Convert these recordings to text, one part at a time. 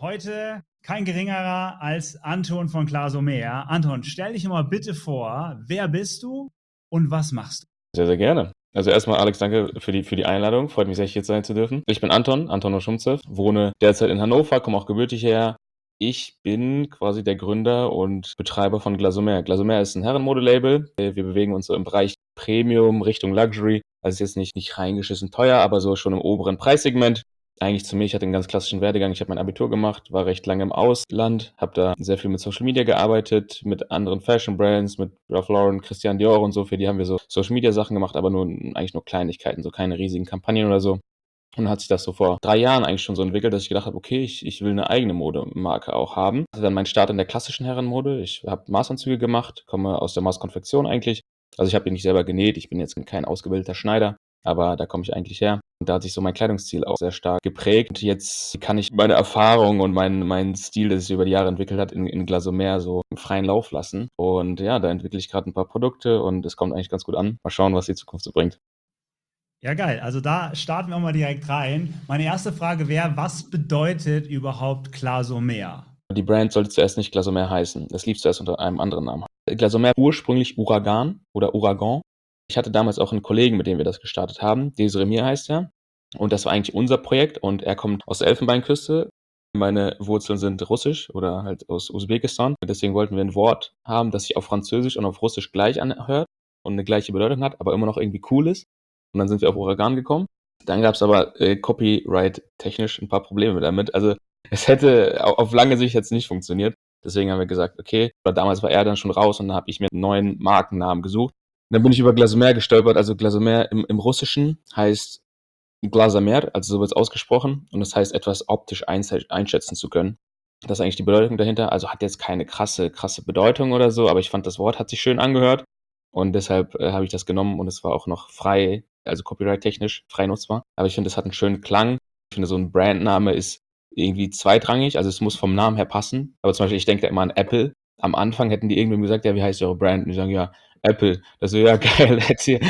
Heute kein geringerer als Anton von Clasomer. Anton, stell dich mal bitte vor, wer bist du und was machst du? Sehr, sehr gerne. Also erstmal, Alex, danke für die Einladung. Freut mich sehr, hier sein zu dürfen. Ich bin Anton Oschumzew, wohne derzeit in Hannover, komme auch gebürtig her. Ich bin quasi der Gründer und Betreiber von Glasomer. Glasomer ist ein Herrenmodelabel. Wir bewegen uns so im Bereich Premium Richtung Luxury. Also ist jetzt nicht reingeschissen teuer, aber so schon im oberen Preissegment. Eigentlich zu mir, ich hatte einen ganz klassischen Werdegang. Ich habe mein Abitur gemacht, war recht lange im Ausland, habe da sehr viel mit Social Media gearbeitet, mit anderen Fashion Brands, mit Ralph Lauren, Christian Dior und so. Für die haben wir so Social Media Sachen gemacht, aber eigentlich nur Kleinigkeiten, so keine riesigen Kampagnen oder so. Und dann hat sich das so vor 3 Jahren eigentlich schon so entwickelt, dass ich gedacht habe, okay, ich will eine eigene Modemarke auch haben. Hatte dann meinen Start in der klassischen Herrenmode. Ich habe Maßanzüge gemacht, komme aus der Maßkonfektion eigentlich. Also ich habe die nicht selber genäht, ich bin jetzt kein ausgebildeter Schneider, aber da komme ich eigentlich her. Und da hat sich so mein Kleidungsstil auch sehr stark geprägt. Und jetzt kann ich meine Erfahrung und meinen Stil, der sich über die Jahre entwickelt hat, in Glasomer so im freien Lauf lassen. Und ja, da entwickle ich gerade ein paar Produkte und es kommt eigentlich ganz gut an. Mal schauen, was die Zukunft so bringt. Ja, geil. Also da starten wir auch mal direkt rein. Meine erste Frage wäre, was bedeutet überhaupt Clasomer? Die Brand sollte zuerst nicht Glasomer heißen. Das lief zuerst unter einem anderen Namen. Glasomer ursprünglich Uragan oder Uragan. Ich hatte damals auch einen Kollegen, mit dem wir das gestartet haben. Desiremir heißt er. Und das war eigentlich unser Projekt. Und er kommt aus der Elfenbeinküste. Meine Wurzeln sind russisch oder halt aus Usbekistan. Deswegen wollten wir ein Wort haben, das sich auf Französisch und auf Russisch gleich anhört und eine gleiche Bedeutung hat, aber immer noch irgendwie cool ist. Und dann sind wir auf Uragan gekommen. Dann gab es aber Copyright-technisch ein paar Probleme damit. Also es hätte auf lange Sicht jetzt nicht funktioniert. Deswegen haben wir gesagt, okay, damals war er dann schon raus und dann habe ich mir einen neuen Markennamen gesucht. Und dann bin ich über Glasomer gestolpert. Also Glasomer im Russischen heißt Glasomer, also so wird es ausgesprochen. Und das heißt, etwas optisch einschätzen zu können. Das ist eigentlich die Bedeutung dahinter. Also hat jetzt keine krasse Bedeutung oder so, aber ich fand, das Wort hat sich schön angehört. Und deshalb habe ich das genommen und es war auch noch frei, also copyright-technisch frei nutzbar. Aber ich finde, es hat einen schönen Klang. Ich finde, so ein Brandname ist irgendwie zweitrangig, also es muss vom Namen her passen. Aber zum Beispiel, ich denke da immer an Apple. Am Anfang hätten die irgendwem gesagt, ja, wie heißt eure Brand? Und die sagen, ja, Apple. Das wäre ja geil. Jetzt hier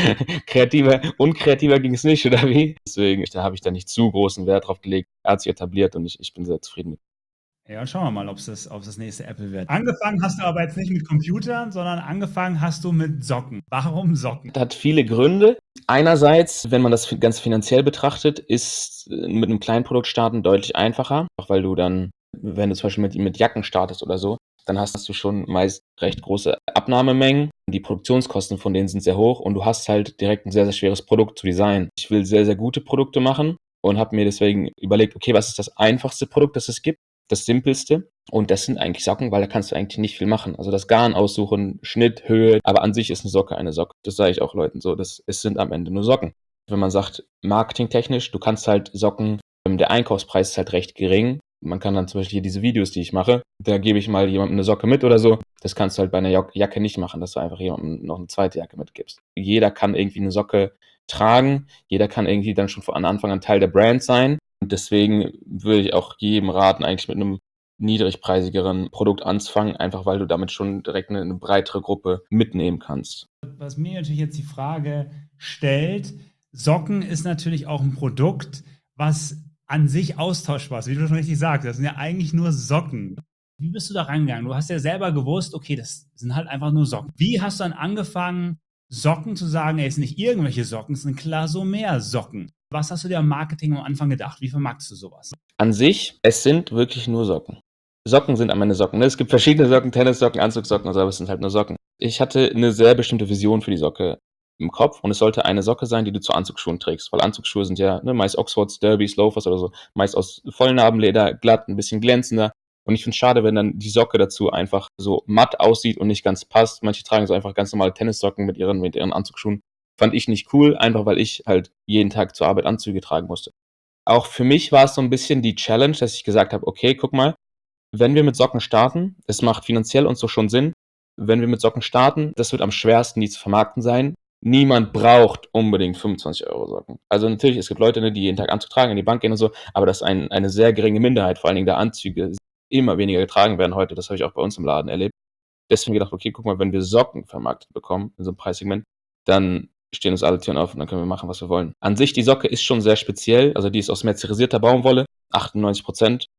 unkreativer ging es nicht, oder wie? Deswegen, da habe ich da nicht zu großen Wert drauf gelegt. Er hat sich etabliert und ich bin sehr zufrieden mit. Ja, und schauen wir mal, ob es das nächste Apple wird. Angefangen hast du aber jetzt nicht mit Computern, sondern angefangen hast du mit Socken. Warum Socken? Das hat viele Gründe. Einerseits, wenn man das ganz finanziell betrachtet, ist mit einem kleinen Produkt starten deutlich einfacher, auch weil du dann, wenn du zum Beispiel mit Jacken startest oder so, dann hast du schon meist recht große Abnahmemengen. Die Produktionskosten von denen sind sehr hoch und du hast halt direkt ein sehr, sehr schweres Produkt zu designen. Ich will sehr, sehr gute Produkte machen und habe mir deswegen überlegt, okay, was ist das einfachste Produkt, das es gibt? Das simpelste. Und das sind eigentlich Socken, weil da kannst du eigentlich nicht viel machen. Also das Garn aussuchen, Schnitt, Höhe, aber an sich ist eine Socke eine Socke. Das sage ich auch Leuten so. Es sind am Ende nur Socken. Wenn man sagt, marketingtechnisch, du kannst halt Socken, der Einkaufspreis ist halt recht gering. Man kann dann zum Beispiel hier diese Videos, die ich mache, da gebe ich mal jemandem eine Socke mit oder so. Das kannst du halt bei einer Jacke nicht machen, dass du einfach jemandem noch eine zweite Jacke mitgibst. Jeder kann irgendwie eine Socke tragen. Jeder kann irgendwie dann schon von Anfang an Teil der Brand sein. Und deswegen würde ich auch jedem raten, eigentlich mit einem niedrigpreisigeren Produkt anzufangen, einfach weil du damit schon direkt eine breitere Gruppe mitnehmen kannst. Was mir natürlich jetzt die Frage stellt, Socken ist natürlich auch ein Produkt, was an sich austauschbar ist, wie du schon richtig sagst. Das sind ja eigentlich nur Socken. Wie bist du da rangegangen? Du hast ja selber gewusst, okay, das sind halt einfach nur Socken. Wie hast du dann angefangen, Socken zu sagen, ey, es sind nicht irgendwelche Socken, es sind Clasomer-Socken? Was hast du dir am Marketing am Anfang gedacht? Wie vermarktest du sowas? An sich, es sind wirklich nur Socken. Socken sind am Ende Socken. Es gibt verschiedene Socken, Tennissocken, Anzugssocken und so, aber es sind halt nur Socken. Ich hatte eine sehr bestimmte Vision für die Socke im Kopf und es sollte eine Socke sein, die du zu Anzugsschuhen trägst, weil Anzugsschuhe sind ja meist Oxfords, Derbys, Loafers oder so, meist aus Vollnarbenleder, glatt, ein bisschen glänzender. Und ich finde es schade, wenn dann die Socke dazu einfach so matt aussieht und nicht ganz passt. Manche tragen so einfach ganz normale Tennissocken mit ihren Anzugsschuhen. Fand ich nicht cool, einfach weil ich halt jeden Tag zur Arbeit Anzüge tragen musste. Auch für mich war es so ein bisschen die Challenge, dass ich gesagt habe, okay, guck mal, wenn wir mit Socken starten, es macht finanziell und so schon Sinn, wenn wir mit Socken starten, das wird am schwersten, die zu vermarkten sein. Niemand braucht unbedingt 25 Euro Socken. Also natürlich, es gibt Leute, die jeden Tag Anzug tragen, in die Bank gehen und so, aber das ist eine sehr geringe Minderheit, vor allen Dingen der Anzüge immer weniger getragen werden heute. Das habe ich auch bei uns im Laden erlebt. Deswegen gedacht, okay, guck mal, wenn wir Socken vermarktet bekommen in so einem Preissegment, dann stehen uns alle Türen auf und dann können wir machen, was wir wollen. An sich, die Socke ist schon sehr speziell, also die ist aus mercerisierter Baumwolle, 98%.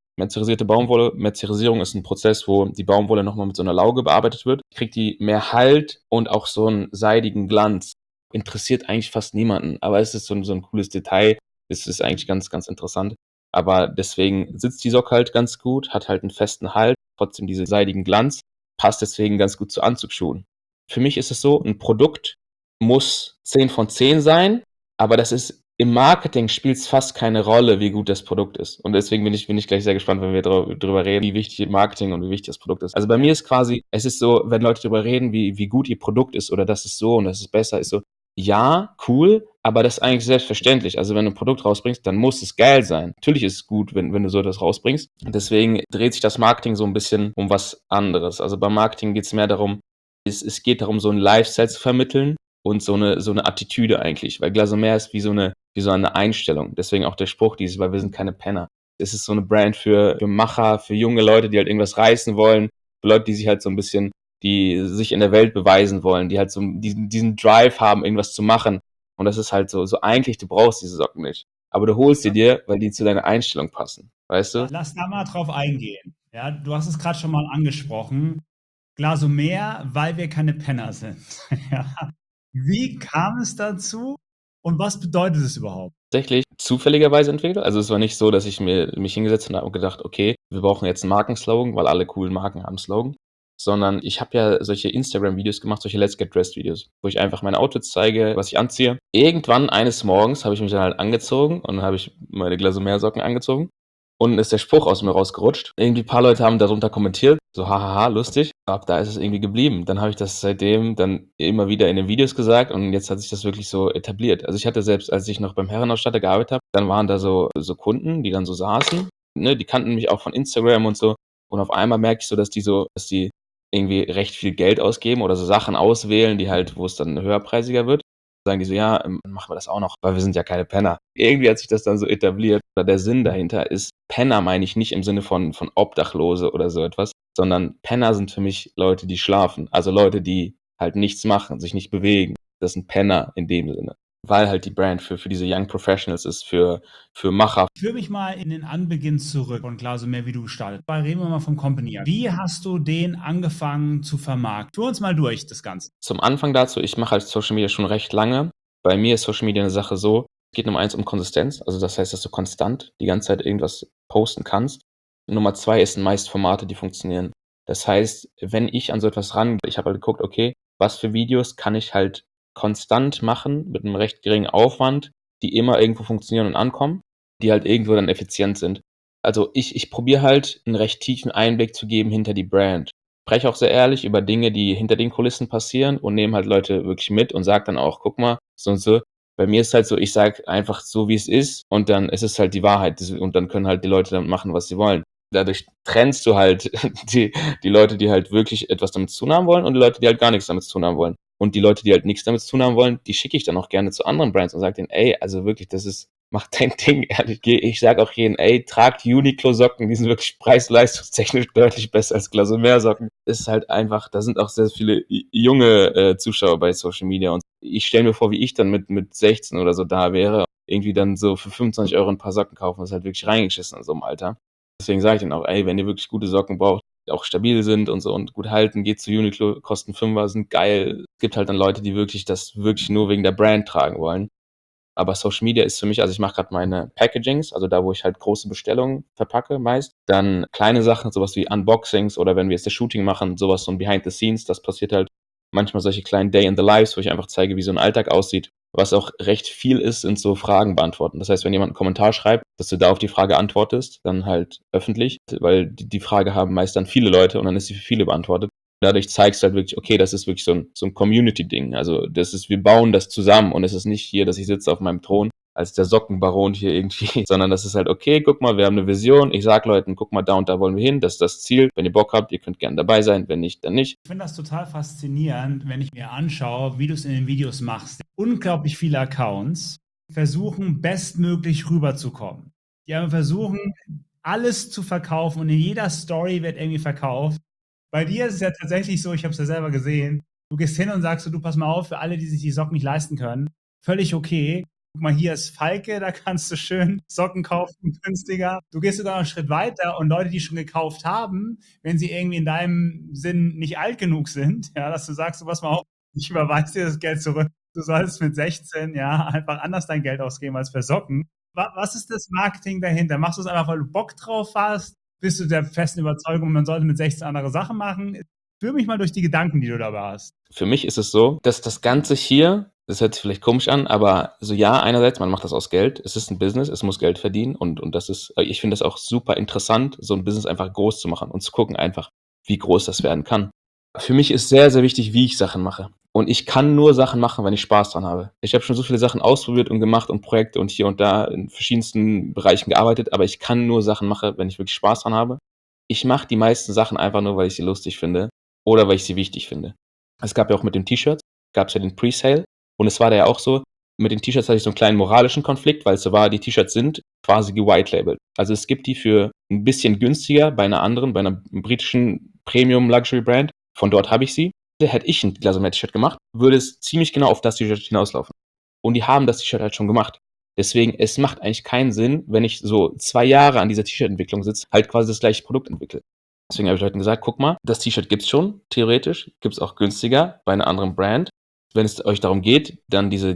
Merzerisierte Baumwolle. Merzerisierung ist ein Prozess, wo die Baumwolle nochmal mit so einer Lauge bearbeitet wird. Kriegt die mehr Halt und auch so einen seidigen Glanz. Interessiert eigentlich fast niemanden, aber es ist so ein cooles Detail. Es ist eigentlich ganz, ganz interessant. Aber deswegen sitzt die Socke halt ganz gut, hat halt einen festen Halt, trotzdem diesen seidigen Glanz, passt deswegen ganz gut zu Anzugsschuhen. Für mich ist es so, ein Produkt muss 10 von 10 sein, aber das ist im Marketing spielt es fast keine Rolle, wie gut das Produkt ist. Und deswegen bin ich gleich sehr gespannt, wenn wir drüber reden, wie wichtig Marketing und wie wichtig das Produkt ist. Also bei mir ist quasi, es ist so, wenn Leute drüber reden, wie gut ihr Produkt ist oder das ist so und das ist besser, ist so, ja, cool, aber das ist eigentlich selbstverständlich. Also wenn du ein Produkt rausbringst, dann muss es geil sein. Natürlich ist es gut, wenn du so etwas rausbringst. Und deswegen dreht sich das Marketing so ein bisschen um was anderes. Also beim Marketing geht es mehr darum, es geht darum, so ein Lifestyle zu vermitteln und so eine Attitüde eigentlich. Weil Glasomer ist wie so eine Einstellung. Deswegen auch der Spruch dieses, weil wir sind keine Penner. Es ist so eine Brand für Macher, für junge Leute, die halt irgendwas reißen wollen, für Leute, die sich halt so ein bisschen die sich in der Welt beweisen wollen, die halt so diesen Drive haben, irgendwas zu machen. Und das ist halt so eigentlich, du brauchst diese Socken nicht. Aber du holst sie dir, weil die zu deiner Einstellung passen. Weißt du? Lass da mal drauf eingehen. Ja, du hast es gerade schon mal angesprochen. Glasomer, weil wir keine Penner sind. Ja. Wie kam es dazu und was bedeutet es überhaupt? Tatsächlich zufälligerweise entwickelt. Also es war nicht so, dass ich mich hingesetzt habe und gedacht, okay, wir brauchen jetzt einen Markenslogan, weil alle coolen Marken haben Slogan. Sondern ich habe ja solche Instagram-Videos gemacht, solche Let's Get Dressed-Videos, wo ich einfach meine Outfits zeige, was ich anziehe. Irgendwann eines Morgens habe ich mich dann halt angezogen und dann habe ich meine Glasomer-Socken angezogen. Und ist der Spruch aus mir rausgerutscht. Irgendwie ein paar Leute haben darunter kommentiert, so hahaha, lustig. Ab da ist es irgendwie geblieben. Dann habe ich das seitdem dann immer wieder in den Videos gesagt und jetzt hat sich das wirklich so etabliert. Also ich hatte selbst, als ich noch beim Herrenausstatter gearbeitet habe, dann waren da so Kunden, die dann so saßen, ne, die kannten mich auch von Instagram und so. Und auf einmal merke ich so, dass die irgendwie recht viel Geld ausgeben oder so Sachen auswählen, die halt, wo es dann höherpreisiger wird. Sagen die so, ja, machen wir das auch noch, weil wir sind ja keine Penner. Irgendwie hat sich das dann so etabliert. Oder der Sinn dahinter ist, Penner meine ich nicht im Sinne von Obdachlose oder so etwas, sondern Penner sind für mich Leute, die schlafen. Also Leute, die halt nichts machen, sich nicht bewegen. Das sind Penner in dem Sinne. Weil halt die Brand für diese Young Professionals ist, für Macher. Führ mich mal in den Anbeginn zurück von Glasomer, wie du gestartet. Weil reden wir mal vom Company. Wie hast du den angefangen zu vermarkten? Führ uns mal durch das Ganze. Zum Anfang dazu, ich mache halt Social Media schon recht lange. Bei mir ist Social Media eine Sache so, es geht Nummer 1 um Konsistenz, also das heißt, dass du konstant die ganze Zeit irgendwas posten kannst. Nummer 2 ist meist Formate, die funktionieren. Das heißt, wenn ich an so etwas rangehe, ich habe halt geguckt, okay, was für Videos kann ich halt konstant machen mit einem recht geringen Aufwand, die immer irgendwo funktionieren und ankommen, die halt irgendwo dann effizient sind. Also ich probiere halt einen recht tiefen Einblick zu geben hinter die Brand. Spreche auch sehr ehrlich über Dinge, die hinter den Kulissen passieren und nehme halt Leute wirklich mit und sage dann auch, guck mal, so und so. Bei mir ist halt so, ich sage einfach so, wie es ist und dann ist es halt die Wahrheit und dann können halt die Leute damit machen, was sie wollen. Dadurch trennst du halt die Leute, die halt wirklich etwas damit zu tun haben wollen und die Leute, die halt gar nichts damit zu tun haben wollen. Und die Leute, die halt nichts damit zu tun haben wollen, die schicke ich dann auch gerne zu anderen Brands und sage denen, ey, also wirklich, macht dein Ding, ehrlich. Ich sage auch jedem, ey, tragt Uniqlo-Socken, die sind wirklich preis-leistungstechnisch deutlich besser als Glasomer-Socken. Es ist halt einfach, da sind auch sehr viele junge Zuschauer bei Social Media und ich stelle mir vor, wie ich dann mit 16 oder so da wäre, irgendwie dann so für 25 Euro ein paar Socken kaufen, das ist halt wirklich reingeschissen in so einem Alter. Deswegen sage ich dann auch, ey, wenn ihr wirklich gute Socken braucht, die auch stabil sind und so und gut halten, geht zu Uniqlo, kosten 5er, sind geil. Es gibt halt dann Leute, die das wirklich nur wegen der Brand tragen wollen. Aber Social Media ist für mich, also ich mache gerade meine Packagings, also da, wo ich halt große Bestellungen verpacke meist. Dann kleine Sachen, sowas wie Unboxings oder wenn wir jetzt das Shooting machen, sowas so ein Behind the Scenes, das passiert halt manchmal solche kleinen Day in the Lives, wo ich einfach zeige, wie so ein Alltag aussieht. Was auch recht viel ist, sind so Fragen beantworten. Das heißt, wenn jemand einen Kommentar schreibt, dass du da auf die Frage antwortest, dann halt öffentlich, weil die Frage haben meist dann viele Leute und dann ist sie für viele beantwortet. Dadurch zeigst du halt wirklich, okay, das ist wirklich so ein Community-Ding. Also wir bauen das zusammen und es ist nicht hier, dass ich sitze auf meinem Thron als der Sockenbaron hier irgendwie, sondern das ist halt, okay, guck mal, wir haben eine Vision, ich sag Leuten, guck mal, da und da wollen wir hin, das ist das Ziel. Wenn ihr Bock habt, ihr könnt gerne dabei sein, wenn nicht, dann nicht. Ich finde das total faszinierend, wenn ich mir anschaue, wie du es in den Videos machst. Unglaublich viele Accounts versuchen, bestmöglich rüberzukommen. Die haben versuchen, alles zu verkaufen und in jeder Story wird irgendwie verkauft. Bei dir ist es ja tatsächlich so, ich habe es ja selber gesehen, du gehst hin und sagst so, du pass mal auf, für alle, die sich die Socken nicht leisten können, völlig okay. guck mal, hier ist Falke, da kannst du schön Socken kaufen, günstiger. Du gehst sogar noch einen Schritt weiter und Leute, die schon gekauft haben, wenn sie irgendwie in deinem Sinn nicht alt genug sind, ja, dass du sagst, du pass mal auf, ich überweise dir das Geld zurück. Du solltest mit 16, ja, einfach anders dein Geld ausgeben als für Socken. Was ist das Marketing dahinter? Machst du es einfach, weil du Bock drauf hast? Bist du der festen Überzeugung, man sollte mit 16 andere Sachen machen? Führ mich mal durch die Gedanken, die du dabei hast. Für mich ist es so, dass das Ganze hier, das hört sich vielleicht komisch an, aber so ja, einerseits, man macht das aus Geld, es ist ein Business, es muss Geld verdienen und das ist, ich finde das auch super interessant, so ein Business einfach groß zu machen und zu gucken einfach, wie groß das werden kann. Für mich ist sehr, sehr wichtig, wie ich Sachen mache. Und ich kann nur Sachen machen, wenn ich Spaß dran habe. Ich habe schon so viele Sachen ausprobiert und gemacht und Projekte und hier und da in verschiedensten Bereichen gearbeitet, aber ich kann nur Sachen machen, wenn ich wirklich Spaß dran habe. Ich mache die meisten Sachen einfach nur, weil ich sie lustig finde oder weil ich sie wichtig finde. Es gab ja auch mit den T-Shirts, gab es ja den Presale und es war da ja auch so, mit den T-Shirts hatte ich so einen kleinen moralischen Konflikt, weil es so war, die T-Shirts sind quasi gewhite-labelt. Also es gibt die für ein bisschen günstiger bei einer anderen, bei einer britischen Premium-Luxury-Brand. Von dort habe ich sie. Hätte ich ein Glasomer-T-Shirt gemacht, würde es ziemlich genau auf das T-Shirt hinauslaufen. Und die haben das T-Shirt halt schon gemacht. Deswegen, es macht eigentlich keinen Sinn, wenn ich so 2 Jahre an dieser T-Shirt-Entwicklung sitze, halt quasi das gleiche Produkt entwickle. Deswegen habe ich Leuten gesagt, guck mal, das T-Shirt gibt's schon, theoretisch, gibt's auch günstiger bei einer anderen Brand. Wenn es euch darum geht, dann diese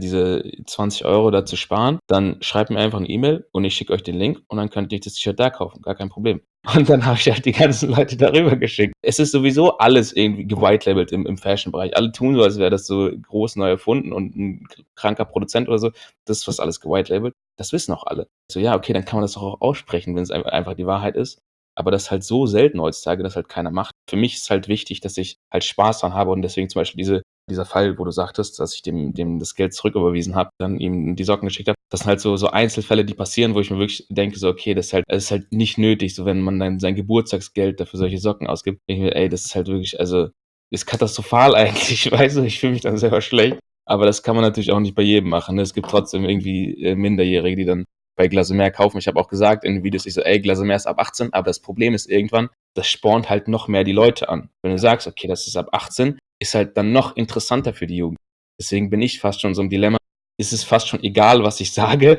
20 Euro da zu sparen, dann schreibt mir einfach eine E-Mail und ich schicke euch den Link und dann könnt ihr das T-Shirt da kaufen, gar kein Problem. Und dann habe ich halt die ganzen Leute darüber geschickt. Es ist sowieso alles irgendwie gewhite-labelt im Fashion-Bereich. Alle tun so, als wäre das so groß neu erfunden und ein kranker Produzent oder so. Das ist fast alles gewhite-labelt. Das wissen auch alle. So, ja, okay, dann kann man das doch auch aussprechen, wenn es einfach die Wahrheit ist. Aber das ist halt so selten heutzutage, dass halt keiner macht. Für mich ist halt wichtig, dass ich halt Spaß dran habe und deswegen zum Beispiel dieser Fall, wo du sagtest, dass ich dem das Geld zurücküberwiesen habe, dann ihm die Socken geschickt habe. Das sind halt so Einzelfälle, die passieren, wo ich mir wirklich denke, so, okay, das ist halt nicht nötig, so wenn man dann sein Geburtstagsgeld dafür solche Socken ausgibt. Ich mir, ey, das ist halt wirklich, also, ist katastrophal eigentlich, weißt du, ich fühle mich dann selber schlecht. Aber das kann man natürlich auch nicht bei jedem machen. Ne? Es gibt trotzdem irgendwie Minderjährige, die dann bei Glasomer kaufen. Ich habe auch gesagt in den Videos, ich so, ey, Glasomer ist ab 18, aber das Problem ist irgendwann, das spornt halt noch mehr die Leute an. Wenn du sagst, okay, das ist ab 18, ist halt dann noch interessanter für die Jugend. Deswegen bin ich fast schon so im Dilemma. Ist es fast schon egal, was ich sage?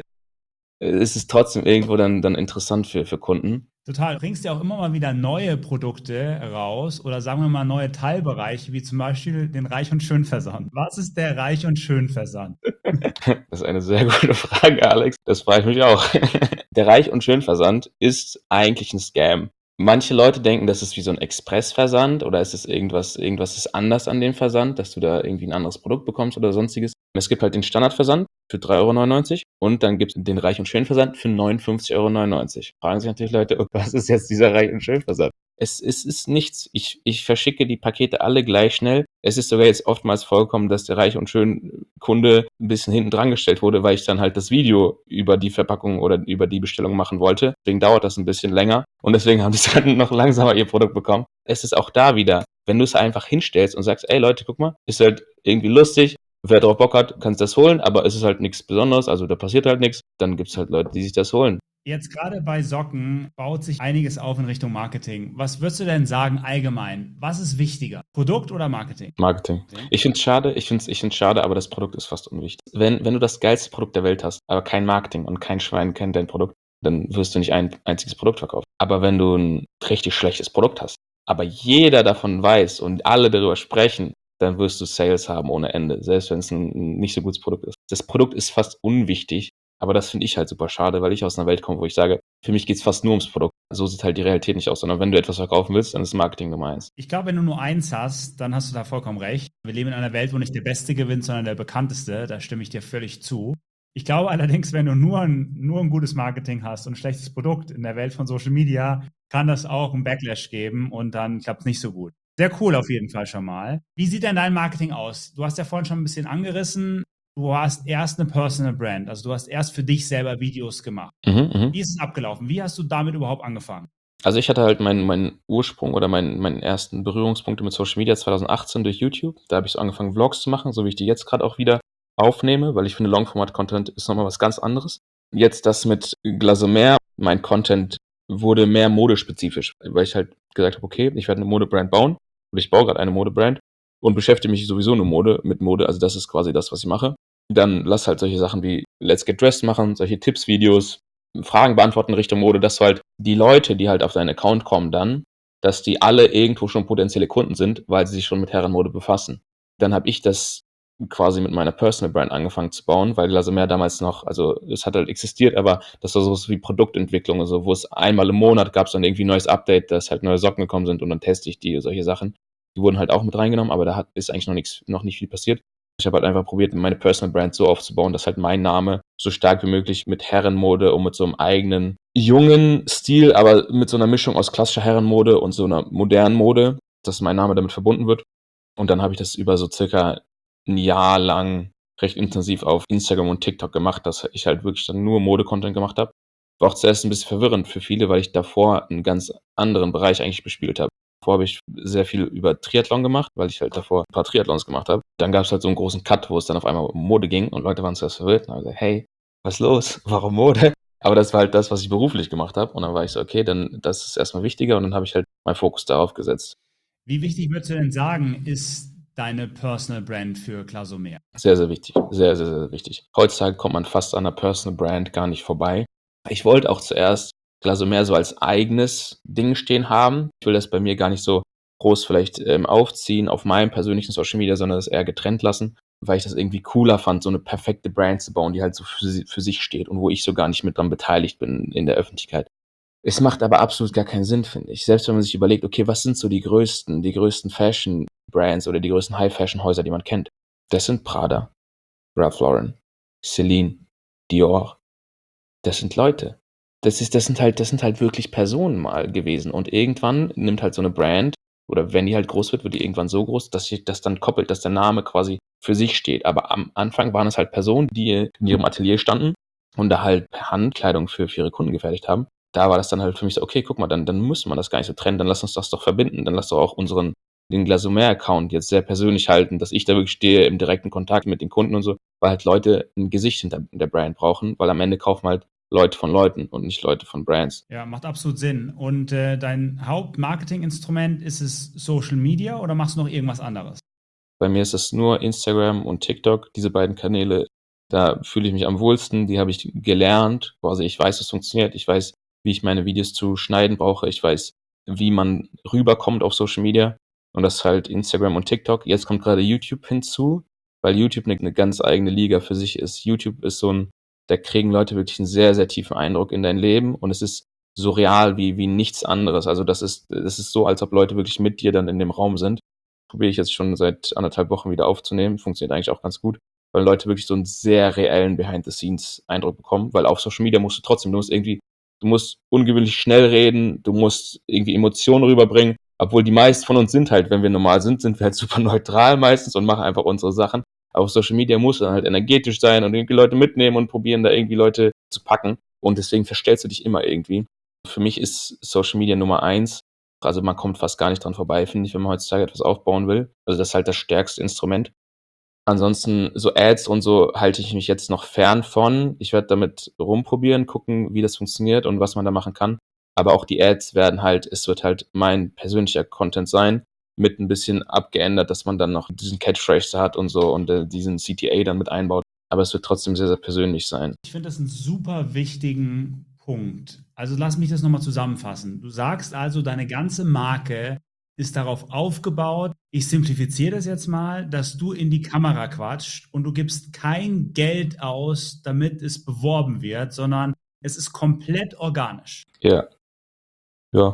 Ist es trotzdem irgendwo dann interessant für Kunden? Total. Du bringst ja auch immer mal wieder neue Produkte raus oder sagen wir mal neue Teilbereiche, wie zum Beispiel den Reich und Schön Versand. Was ist der Reich und Schön Versand? Das ist eine sehr gute Frage, Alex. Das frage ich mich auch. Der Reich und Schön Versand ist eigentlich ein Scam. Manche Leute denken, das ist wie so ein Expressversand oder ist es irgendwas ist anders an dem Versand, dass du da irgendwie ein anderes Produkt bekommst oder sonstiges. Es gibt halt den Standardversand für 3,99 € und dann gibt es den Reich und Schön Versand für 59,99 €. Fragen sich natürlich Leute, oh, was ist jetzt dieser Reich und Schön Versand? Es ist nichts. Ich verschicke die Pakete alle gleich schnell. Es ist sogar jetzt oftmals vorgekommen, dass der Reich und Schön Kunde ein bisschen hinten dran gestellt wurde, weil ich dann halt das Video über die Verpackung oder über die Bestellung machen wollte. Deswegen dauert das ein bisschen länger und deswegen haben die dann noch langsamer ihr Produkt bekommen. Es ist auch da wieder, wenn du es einfach hinstellst und sagst, ey Leute, guck mal, ist halt irgendwie lustig. Wer drauf Bock hat, kann sich das holen, aber es ist halt nichts Besonderes, also da passiert halt nichts. Dann gibt es halt Leute, die sich das holen. Jetzt gerade bei Socken baut sich einiges auf in Richtung Marketing. Was würdest du denn sagen allgemein? Was ist wichtiger? Produkt oder Marketing? Marketing. Ich finde es schade, schade, aber das Produkt ist fast unwichtig. Wenn du das geilste Produkt der Welt hast, aber kein Marketing und kein Schwein kennt dein Produkt, dann wirst du nicht ein einziges Produkt verkaufen. Aber wenn du ein richtig schlechtes Produkt hast, aber jeder davon weiß und alle darüber sprechen, dann wirst du Sales haben ohne Ende, selbst wenn es ein nicht so gutes Produkt ist. Das Produkt ist fast unwichtig, aber das finde ich halt super schade, weil ich aus einer Welt komme, wo ich sage, für mich geht es fast nur ums Produkt. So sieht halt die Realität nicht aus, sondern wenn du etwas verkaufen willst, dann ist Marketing Nummer 1. Ich glaube, wenn du nur eins hast, dann hast du da vollkommen recht. Wir leben in einer Welt, wo nicht der Beste gewinnt, sondern der Bekannteste. Da stimme ich dir völlig zu. Ich glaube allerdings, wenn du nur ein gutes Marketing hast und ein schlechtes Produkt in der Welt von Social Media, kann das auch einen Backlash geben und dann klappt es nicht so gut. Sehr cool auf jeden Fall schon mal. Wie sieht denn dein Marketing aus? Du hast ja vorhin schon ein bisschen angerissen. Du hast erst eine Personal Brand, also du hast erst für dich selber Videos gemacht. Wie ist es abgelaufen? Wie hast du damit überhaupt angefangen? Also ich hatte halt meinen Ursprung oder meinen ersten Berührungspunkte mit Social Media 2018 durch YouTube. Da habe ich so angefangen, Vlogs zu machen, so wie ich die jetzt gerade auch wieder aufnehme, weil ich finde, Longformat-Content ist nochmal was ganz anderes. Jetzt das mit Glasomer, mein Content wurde mehr modespezifisch, weil ich halt gesagt habe, okay, ich werde eine Modebrand bauen oder ich baue gerade eine Modebrand und beschäftige mich sowieso nur mit Mode, also das ist quasi das, was ich mache. dann lass halt solche Sachen wie Let's Get Dressed machen, solche Tipps-Videos, Fragen beantworten Richtung Mode, dass du halt die Leute, die halt auf deinen Account kommen dann, dass die alle irgendwo schon potenzielle Kunden sind, weil sie sich schon mit Herrenmode befassen. Dann habe ich das quasi mit meiner Personal Brand angefangen zu bauen, weil Glasomer damals noch, also es hat halt existiert, aber das war sowas wie Produktentwicklung, also wo es einmal im Monat gab es dann irgendwie ein neues Update, dass halt neue Socken gekommen sind und dann teste ich die, solche Sachen. Die wurden halt auch mit reingenommen, aber ist eigentlich noch nicht viel passiert. Ich habe halt einfach probiert, meine Personal Brand so aufzubauen, dass halt mein Name so stark wie möglich mit Herrenmode und mit so einem eigenen jungen Stil, aber mit so einer Mischung aus klassischer Herrenmode und so einer modernen Mode, dass mein Name damit verbunden wird. Und dann habe ich das über so circa ein Jahr lang recht intensiv auf Instagram und TikTok gemacht, dass ich halt wirklich dann nur Mode-Content gemacht habe. War auch zuerst ein bisschen verwirrend für viele, weil ich davor einen ganz anderen Bereich eigentlich bespielt habe. Davor habe ich sehr viel über Triathlon gemacht, weil ich halt davor ein paar Triathlons gemacht habe. Dann gab es halt so einen großen Cut, wo es dann auf einmal um Mode ging und Leute waren zuerst verwirrt und haben gesagt, hey, was ist los? Warum Mode? Aber das war halt das, was ich beruflich gemacht habe. Und dann war ich so, okay, dann das ist erstmal wichtiger und dann habe ich halt meinen Fokus darauf gesetzt. Wie wichtig würdest du denn sagen, ist deine Personal Brand für Glasomer? Sehr, sehr wichtig. Sehr, sehr, sehr wichtig. Heutzutage kommt man fast an der Personal Brand gar nicht vorbei. Ich wollte auch zuerst Glasomer so als eigenes Ding stehen haben. Ich will das bei mir gar nicht so groß vielleicht aufziehen auf meinem persönlichen Social Media, sondern das eher getrennt lassen, weil ich das irgendwie cooler fand, so eine perfekte Brand zu bauen, die halt so für sich steht und wo ich so gar nicht mit dran beteiligt bin in der Öffentlichkeit. Es macht aber absolut gar keinen Sinn, finde ich. Selbst wenn man sich überlegt, okay, was sind so die größten Fashion-Brands oder die größten High-Fashion-Häuser, die man kennt? Das sind Prada, Ralph Lauren, Celine, Dior. Das sind Leute. Das sind halt wirklich Personen mal gewesen. Und irgendwann nimmt halt so eine Brand, oder wenn die halt groß wird, wird die irgendwann so groß, dass sich das dann koppelt, dass der Name quasi für sich steht. Aber am Anfang waren es halt Personen, die in ihrem Atelier standen und da halt per Hand Kleidung für ihre Kunden gefertigt haben. Da war das dann halt für mich so, okay, guck mal, dann muss man das gar nicht so trennen, dann lass uns das doch verbinden, dann lass doch auch den Glasomer-Account jetzt sehr persönlich halten, dass ich da wirklich stehe im direkten Kontakt mit den Kunden und so, weil halt Leute ein Gesicht hinter der Brand brauchen, weil am Ende kaufen halt Leute von Leuten und nicht Leute von Brands. Ja, macht absolut Sinn. Und dein Hauptmarketinginstrument, ist es Social Media oder machst du noch irgendwas anderes? Bei mir ist es nur Instagram und TikTok, diese beiden Kanäle, da fühle ich mich am wohlsten, die habe ich gelernt, also ich weiß, es funktioniert, ich weiß, wie ich meine Videos zu schneiden brauche, ich weiß, wie man rüberkommt auf Social Media und das ist halt Instagram und TikTok. Jetzt kommt gerade YouTube hinzu, weil YouTube eine ganz eigene Liga für sich ist. YouTube ist da kriegen Leute wirklich einen sehr, sehr tiefen Eindruck in dein Leben und es ist so real wie nichts anderes. Also das ist so, als ob Leute wirklich mit dir dann in dem Raum sind. Probiere ich jetzt schon seit 1,5 Wochen wieder aufzunehmen. Funktioniert eigentlich auch ganz gut, weil Leute wirklich so einen sehr reellen Behind-the-Scenes-Eindruck bekommen, weil auf Social Media du musst ungewöhnlich schnell reden, du musst irgendwie Emotionen rüberbringen, obwohl die meisten von uns sind halt, wenn wir normal sind wir halt super neutral meistens und machen einfach unsere Sachen. Aber auf Social Media musst du dann halt energetisch sein und irgendwie Leute mitnehmen und probieren, da irgendwie Leute zu packen. Und deswegen verstellst du dich immer irgendwie. Für mich ist Social Media Nummer 1. Also man kommt fast gar nicht dran vorbei, finde ich, wenn man heutzutage etwas aufbauen will. Also das ist halt das stärkste Instrument. Ansonsten so Ads und so halte ich mich jetzt noch fern von. Ich werde damit rumprobieren, gucken, wie das funktioniert und was man da machen kann. Aber auch die Ads es wird halt mein persönlicher Content sein, mit ein bisschen abgeändert, dass man dann noch diesen Catchphrase hat und so und diesen CTA dann mit einbaut. Aber es wird trotzdem sehr, sehr persönlich sein. Ich finde das einen super wichtigen Punkt. Also lass mich das nochmal zusammenfassen. Du sagst also, deine ganze Marke ist darauf aufgebaut, ich simplifiziere das jetzt mal, dass du in die Kamera quatscht und du gibst kein Geld aus, damit es beworben wird, sondern es ist komplett organisch. Ja. Ja.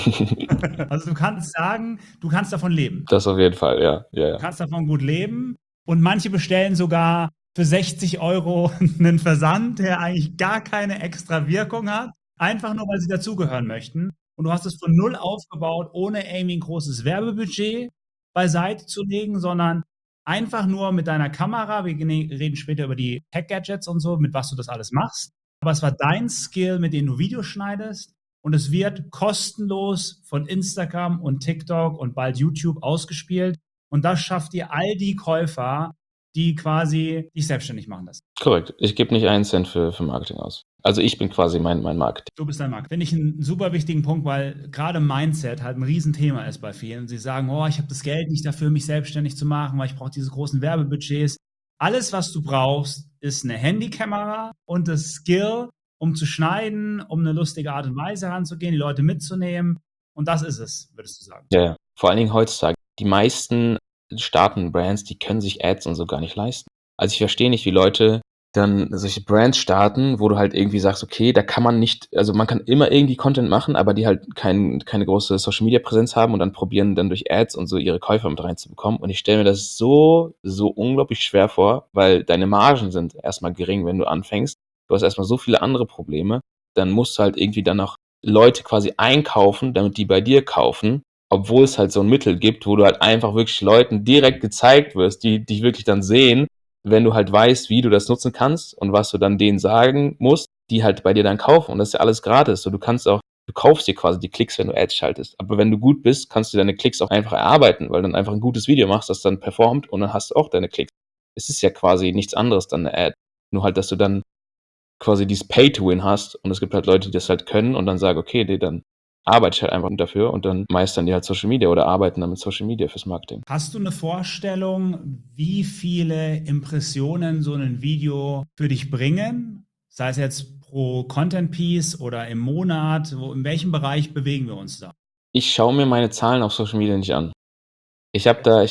Also du kannst sagen, du kannst davon leben. Das auf jeden Fall, ja. Du kannst davon gut leben und manche bestellen sogar für 60 € einen Versand, der eigentlich gar keine extra Wirkung hat, einfach nur, weil sie dazugehören möchten. Und du hast es von null aufgebaut, ohne irgendwie ein großes Werbebudget beiseite zu legen, sondern einfach nur mit deiner Kamera. Wir reden später über die Tech-Gadgets und so, mit was du das alles machst. Aber es war dein Skill, mit dem du Videos schneidest. Und es wird kostenlos von Instagram und TikTok und bald YouTube ausgespielt. Und das schafft dir all die Käufer, die quasi dich selbstständig machen lassen. Korrekt. Ich gebe nicht einen Cent für Marketing aus. Also ich bin quasi mein Marketing. Du bist dein Markt. Finde ich einen super wichtigen Punkt, weil gerade Mindset halt ein Riesenthema ist bei vielen. Sie sagen, oh, ich habe das Geld nicht dafür, mich selbstständig zu machen, weil ich brauche diese großen Werbebudgets. Alles, was du brauchst, ist eine Handykamera und das Skill, um zu schneiden, um eine lustige Art und Weise heranzugehen, die Leute mitzunehmen. Und das ist es, würdest du sagen. Ja, ja. Vor allen Dingen heutzutage. Die meisten startenden Brands, die können sich Ads und so gar nicht leisten. Also ich verstehe nicht, wie Leute dann solche Brands starten, wo du halt irgendwie sagst, okay, da kann man nicht, also man kann immer irgendwie Content machen, aber die halt keine große Social Media Präsenz haben und dann probieren dann durch Ads und so ihre Käufer mit reinzubekommen. Und ich stelle mir das so unglaublich schwer vor, weil deine Margen sind erstmal gering, wenn du anfängst. Du hast erstmal so viele andere Probleme. Dann musst du halt irgendwie dann auch Leute quasi einkaufen, damit die bei dir kaufen, obwohl es halt so ein Mittel gibt, wo du halt einfach wirklich Leuten direkt gezeigt wirst, die dich wirklich dann sehen, wenn du halt weißt, wie du das nutzen kannst und was du dann denen sagen musst, die halt bei dir dann kaufen. Und das ist ja alles gratis. So, du kaufst dir quasi die Klicks, wenn du Ads schaltest. Aber wenn du gut bist, kannst du deine Klicks auch einfach erarbeiten, weil du dann einfach ein gutes Video machst, das dann performt und dann hast du auch deine Klicks. Es ist ja quasi nichts anderes dann eine Ad. Nur halt, dass du dann quasi dieses Pay-to-Win hast und es gibt halt Leute, die das halt können und dann sagen, okay, dann arbeite ich halt einfach dafür und dann meistern die halt Social Media oder arbeiten dann mit Social Media fürs Marketing. Hast du eine Vorstellung, wie viele Impressionen so ein Video für dich bringen? Sei es jetzt pro Content Piece oder im Monat, in welchem Bereich bewegen wir uns da? Ich schaue mir meine Zahlen auf Social Media nicht an. Ich habe da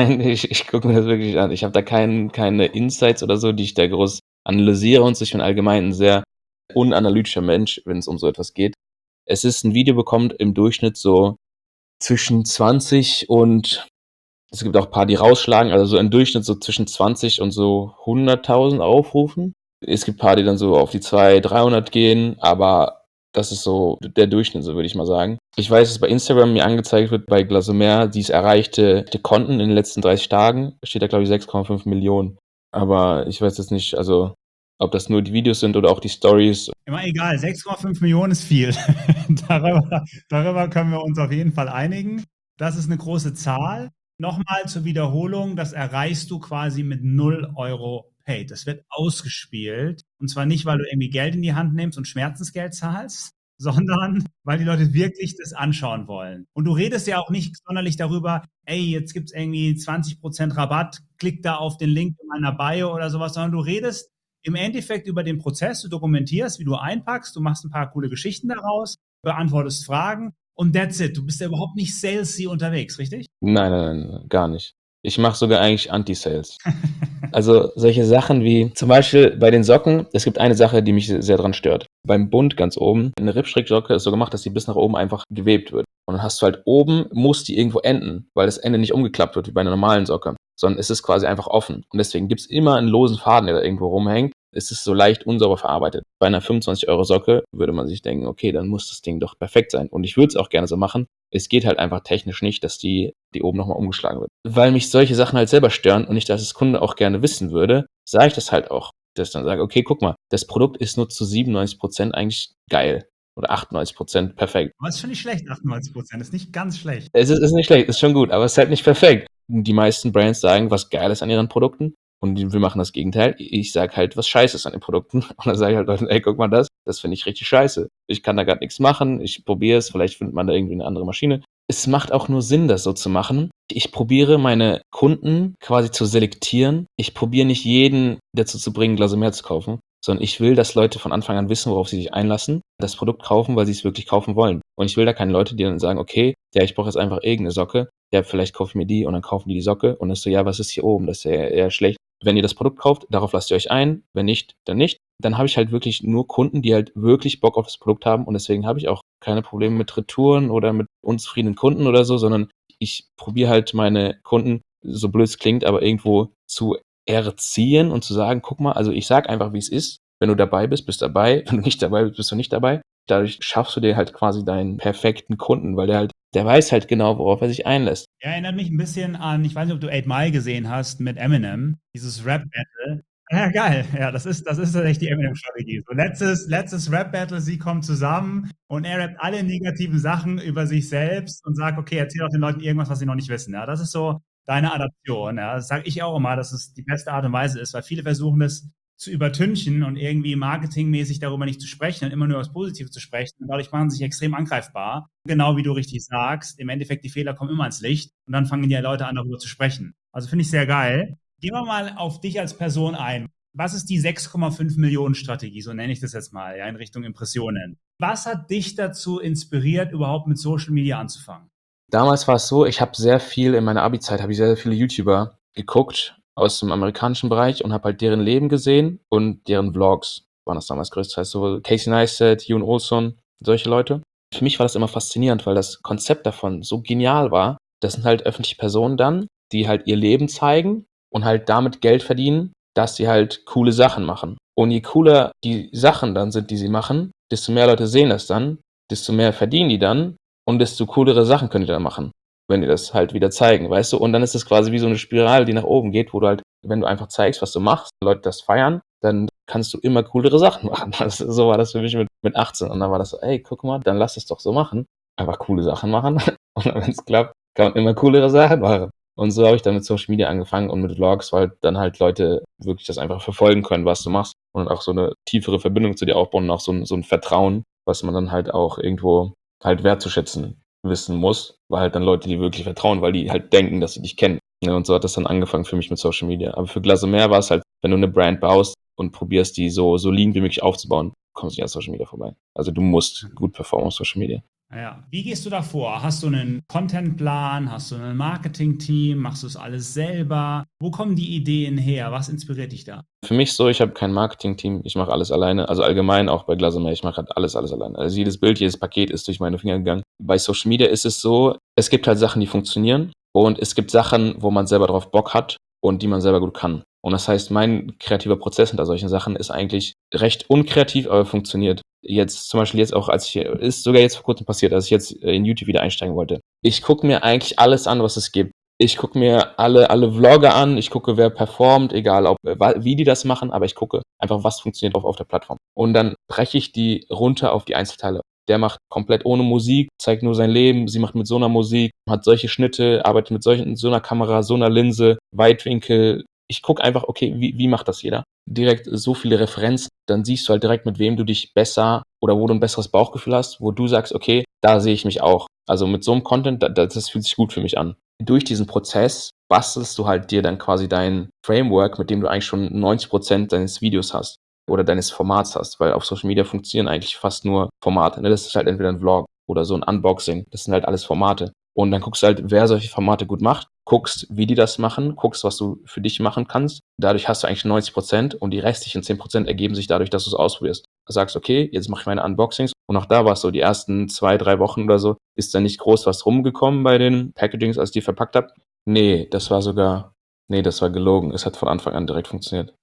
ich gucke mir das wirklich an. Ich habe da keine Insights oder so, die ich da groß analysiere und so. Ich bin allgemein ein sehr unanalytischer Mensch, wenn es um so etwas geht. Es ist ein Video bekommt im Durchschnitt so zwischen 20 und es gibt auch ein paar, die rausschlagen, also so im Durchschnitt so zwischen 20 und so 100.000 Aufrufen. Es gibt ein paar, die dann so auf die 200, 300 gehen, aber das ist so der Durchschnitt, so würde ich mal sagen. Ich weiß, dass bei Instagram mir angezeigt wird, bei Glasomer, dies erreichte Konten in den letzten 30 Tagen, steht da glaube ich 6,5 Millionen. Aber ich weiß jetzt nicht, also ob das nur die Videos sind oder auch die Stories. Immer egal, 6,5 Millionen ist viel. Darüber können wir uns auf jeden Fall einigen. Das ist eine große Zahl. Nochmal zur Wiederholung, das erreichst du quasi mit 0 € Paid. Das wird ausgespielt. Und zwar nicht, weil du irgendwie Geld in die Hand nimmst und Schmerzensgeld zahlst, sondern weil die Leute wirklich das anschauen wollen. Und du redest ja auch nicht sonderlich darüber, ey, jetzt gibt's irgendwie 20% Rabatt, klick da auf den Link in meiner Bio oder sowas, sondern du redest im Endeffekt über den Prozess, du dokumentierst, wie du einpackst, du machst ein paar coole Geschichten daraus, beantwortest Fragen und that's it. Du bist ja überhaupt nicht salesy unterwegs, richtig? Nein, gar nicht. Ich mache sogar eigentlich Anti-Sales. Also solche Sachen wie zum Beispiel bei den Socken, es gibt eine Sache, die mich sehr dran stört. Beim Bund ganz oben, eine Rippstricksocke ist so gemacht, dass die bis nach oben einfach gewebt wird. Und dann hast du halt oben, muss die irgendwo enden, weil das Ende nicht umgeklappt wird wie bei einer normalen Socke, sondern es ist quasi einfach offen. Und deswegen gibt's immer einen losen Faden, der da irgendwo rumhängt. Es ist so leicht unsauber verarbeitet. Bei einer 25-€ Socke würde man sich denken, okay, dann muss das Ding doch perfekt sein. Und ich würde es auch gerne so machen. Es geht halt einfach technisch nicht, dass die oben nochmal umgeschlagen wird. Weil mich solche Sachen halt selber stören und ich das als Kunde auch gerne wissen würde, sage ich das halt auch. Dass ich dann sage, okay, guck mal, das Produkt ist nur zu 97% eigentlich geil. Oder 98% perfekt. Aber ist schon nicht schlecht, 98%. Ist nicht ganz schlecht. Es ist nicht schlecht, ist schon gut, aber es ist halt nicht perfekt. Die meisten Brands sagen, was geil ist an ihren Produkten und wir machen das Gegenteil. Ich sage halt, was scheiße ist an den Produkten und dann sage ich halt Leuten, ey, guck mal das finde ich richtig scheiße. Ich kann da gerade nichts machen, ich probiere es, vielleicht findet man da irgendwie eine andere Maschine. Es macht auch nur Sinn, das so zu machen. Ich probiere meine Kunden quasi zu selektieren. Ich probiere nicht jeden dazu zu bringen, Glasomer zu kaufen, sondern ich will, dass Leute von Anfang an wissen, worauf sie sich einlassen, das Produkt kaufen, weil sie es wirklich kaufen wollen. Und ich will da keine Leute, die dann sagen, okay, ja, ich brauche jetzt einfach irgendeine Socke, ja, vielleicht kaufe ich mir die und dann kaufen die Socke und dann ist so, ja, was ist hier oben? Das ist ja eher schlecht. Wenn ihr das Produkt kauft, darauf lasst ihr euch ein, wenn nicht, dann nicht. Dann habe ich halt wirklich nur Kunden, die halt wirklich Bock auf das Produkt haben und deswegen habe ich auch keine Probleme mit Retouren oder mit unzufriedenen Kunden oder so, sondern ich probiere halt meine Kunden, so blöd es klingt, aber irgendwo zu erziehen und zu sagen, guck mal, also ich sag einfach, wie es ist. Wenn du dabei bist, bist du dabei. Wenn du nicht dabei bist, bist du nicht dabei. Dadurch schaffst du dir halt quasi deinen perfekten Kunden, weil der weiß halt genau, worauf er sich einlässt. Er erinnert mich ein bisschen an, ich weiß nicht, ob du 8 Mile gesehen hast mit Eminem, dieses Rap-Battle. Ja, geil. Ja, das ist tatsächlich die Eminem-Strategie. So letztes Rap-Battle, sie kommen zusammen und er rappt alle negativen Sachen über sich selbst und sagt, okay, erzähl doch den Leuten irgendwas, was sie noch nicht wissen. Ja, das ist so deine Adaption. Ja, das sage ich auch immer, dass es die beste Art und Weise ist, weil viele versuchen das zu übertünchen und irgendwie marketingmäßig darüber nicht zu sprechen und immer nur das Positive zu sprechen. Und dadurch machen sie sich extrem angreifbar. Genau wie du richtig sagst, im Endeffekt die Fehler kommen immer ans Licht und dann fangen die Leute an, darüber zu sprechen. Also finde ich sehr geil. Gehen wir mal auf dich als Person ein. Was ist die 6,5 Millionen Strategie? So nenne ich das jetzt mal, ja, in Richtung Impressionen. Was hat dich dazu inspiriert, überhaupt mit Social Media anzufangen? Damals war es so, ich habe sehr viel in meiner Abi-Zeit, habe ich sehr, sehr viele YouTuber geguckt aus dem amerikanischen Bereich und habe halt deren Leben gesehen und deren Vlogs waren das damals größtenteils. So Casey Neistat, Yoon Olson, solche Leute. Für mich war das immer faszinierend, weil das Konzept davon so genial war. Das sind halt öffentliche Personen dann, die halt ihr Leben zeigen und halt damit Geld verdienen, dass sie halt coole Sachen machen. Und je cooler die Sachen dann sind, die sie machen, desto mehr Leute sehen das dann, desto mehr verdienen die dann und desto coolere Sachen könnt ihr dann machen, wenn die das halt wieder zeigen, weißt du? Und dann ist es quasi wie so eine Spirale, die nach oben geht, wo du halt, wenn du einfach zeigst, was du machst, Leute das feiern, dann kannst du immer coolere Sachen machen. Also, so war das für mich mit 18. Und dann war das so, ey, guck mal, dann lass es doch so machen. Einfach coole Sachen machen. Und wenn es klappt, kann man immer coolere Sachen machen. Und so habe ich dann mit Social Media angefangen und mit Vlogs, weil dann halt Leute wirklich das einfach verfolgen können, was du machst und auch so eine tiefere Verbindung zu dir aufbauen und auch so ein Vertrauen, was man dann halt auch irgendwo halt wertzuschätzen wissen muss, weil halt dann Leute, die wirklich vertrauen, weil die halt denken, dass sie dich kennen. Ja, und so hat das dann angefangen für mich mit Social Media. Aber für Glasomer war es halt, wenn du eine Brand baust und probierst, die so lean wie möglich aufzubauen, kommst du nicht an Social Media vorbei. Also du musst gut performen auf Social Media. Ja. Wie gehst du da vor? Hast du einen Contentplan? Hast du ein Marketing-Team? Machst du es alles selber? Wo kommen die Ideen her? Was inspiriert dich da? Für mich so, ich habe kein Marketing-Team, ich mache alles alleine. Also allgemein auch bei Glasomer, ich mache halt alles alleine. Also jedes Bild, jedes Paket ist durch meine Finger gegangen. Bei Social Media ist es so, es gibt halt Sachen, die funktionieren und es gibt Sachen, wo man selber drauf Bock hat und die man selber gut kann. Und das heißt, mein kreativer Prozess hinter solchen Sachen ist eigentlich recht unkreativ, aber funktioniert. Jetzt zum Beispiel jetzt auch, ist sogar jetzt vor kurzem passiert, als ich jetzt in YouTube wieder einsteigen wollte. Ich gucke mir eigentlich alles an, was es gibt. Ich gucke mir alle Vlogger an, ich gucke, wer performt, egal wie die das machen, aber ich gucke einfach, was funktioniert auf der Plattform. Und dann breche ich die runter auf die Einzelteile. Der macht komplett ohne Musik, zeigt nur sein Leben, sie macht mit so einer Musik, hat solche Schnitte, arbeitet mit so einer Kamera, so einer Linse, Weitwinkel. Ich gucke einfach, okay, wie macht das jeder? Direkt so viele Referenzen, dann siehst du halt direkt, mit wem du dich besser oder wo du ein besseres Bauchgefühl hast, wo du sagst, okay, da sehe ich mich auch. Also mit so einem Content, das fühlt sich gut für mich an. Durch diesen Prozess bastelst du halt dir dann quasi dein Framework, mit dem du eigentlich schon 90% deines Videos hast oder deines Formats hast, weil auf Social Media funktionieren eigentlich fast nur Formate. Ne? Das ist halt entweder ein Vlog oder so ein Unboxing. Das sind halt alles Formate. Und dann guckst du halt, wer solche Formate gut macht, guckst, wie die das machen, guckst, was du für dich machen kannst. Dadurch hast du eigentlich 90% und die restlichen 10% ergeben sich dadurch, dass du es ausprobierst. Du sagst, okay, jetzt mache ich meine Unboxings. Und auch da war es so, die ersten 2-3 Wochen oder so, ist da nicht groß was rumgekommen bei den Packagings, als ich die verpackt habe. Nee, das war gelogen. Es hat von Anfang an direkt funktioniert.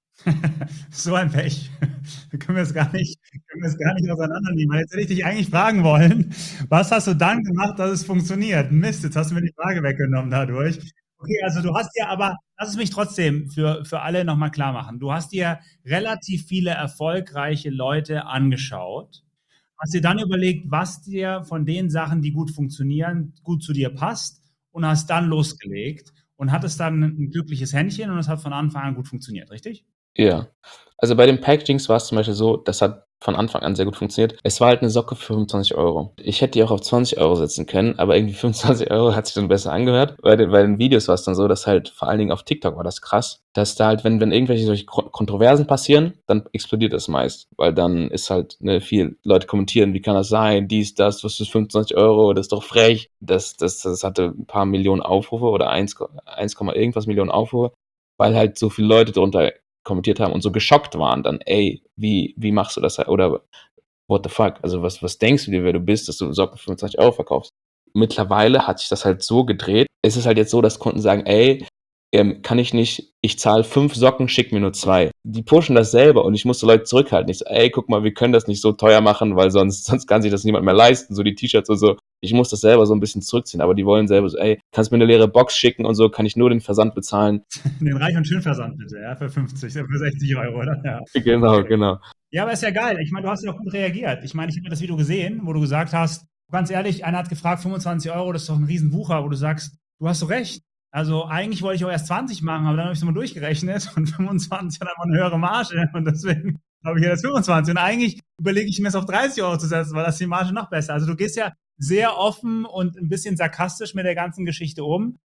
So ein Pech. Können wir es gar nicht auseinandernehmen. Jetzt hätte ich dich eigentlich fragen wollen, was hast du dann gemacht, dass es funktioniert? Mist, jetzt hast du mir die Frage weggenommen dadurch. Okay, also du hast dir aber, lass es mich trotzdem für alle nochmal klar machen. Du hast dir relativ viele erfolgreiche Leute angeschaut, hast dir dann überlegt, was dir von den Sachen, die gut funktionieren, gut zu dir passt und hast dann losgelegt und hattest dann ein glückliches Händchen und es hat von Anfang an gut funktioniert, richtig? Ja. Also bei den Packagings war es zum Beispiel so, das hat von Anfang an sehr gut funktioniert. Es war halt eine Socke für 25 Euro. Ich hätte die auch auf 20 Euro setzen können, aber irgendwie 25 Euro hat sich dann besser angehört. Bei den Videos war es dann so, dass halt vor allen Dingen auf TikTok war das krass, dass da halt, wenn irgendwelche solche Kontroversen passieren, dann explodiert das meist. Weil dann ist halt, ne, viel Leute kommentieren, wie kann das sein, dies, das, was ist 25 Euro, das ist doch frech. Das hatte ein paar Millionen Aufrufe oder 1, irgendwas Millionen Aufrufe, weil halt so viele Leute darunter kommentiert haben und so geschockt waren dann, ey, wie machst du das? Oder what the fuck? Also was denkst du dir, wer du bist, dass du Socken für 25 Euro verkaufst? Mittlerweile hat sich das halt so gedreht. Es ist halt jetzt so, dass Kunden sagen, ey, kann ich nicht, ich zahle 5 Socken, schick mir nur 2. Die pushen das selber und ich musste Leute zurückhalten. Ich so, ey, guck mal, wir können das nicht so teuer machen, weil sonst kann sich das niemand mehr leisten, so die T-Shirts und so. Ich muss das selber so ein bisschen zurückziehen, aber die wollen selber so, ey, kannst mir eine leere Box schicken und so, kann ich nur den Versand bezahlen. Den Reich und Schön Versand bitte, ja, für 50, für 60 Euro, oder? Ja. Genau, genau. Ja, aber ist ja geil. Ich meine, du hast ja auch gut reagiert. Ich meine, ich habe das Video gesehen, wo du gesagt hast, ganz ehrlich, einer hat gefragt, 25 Euro, das ist doch ein Riesenwucher, wo du sagst, du hast so recht. Also eigentlich wollte ich auch erst 20 machen, aber dann habe ich es mal durchgerechnet und 25 hat einfach eine höhere Marge und deswegen habe ich jetzt 25. Und eigentlich überlege ich mir es auf 30 Euro zu setzen, weil das die Marge noch besser. Also du gehst ja sehr offen und ein bisschen sarkastisch mit der ganzen Geschichte um.